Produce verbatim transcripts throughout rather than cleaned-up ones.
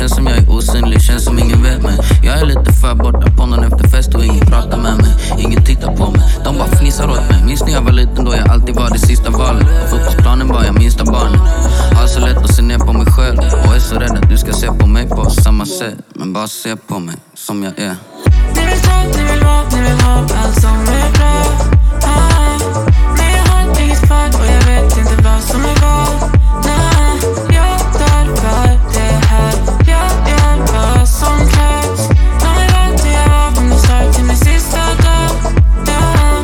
Känns som jag är osynlig, känns som ingen vet mig. Jag är lite för borta på någon efter fest och ingen pratar med mig. Ingen tittar på mig, de bara fnissar åt mig. Minns när jag var liten då jag alltid var det sista valet. På fotbollsplanen var jag minsta barnet. Har så lätt att se ner på mig själv och är så rädd att du ska se på mig på samma sätt. Men bara se på mig som jag är. Ni vill ta, ni vill vara, ni vill ha allt som är bra. ah. Men jag har inget kvar och jag vet inte vad som är vad. nah. Jag dör för det här. Jag gör vad som krävs. De är vant jag var från start till min sista dag. yeah.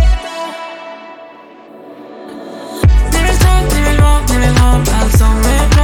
Ni vill ta, ni vill vara, ni vill ha allt som är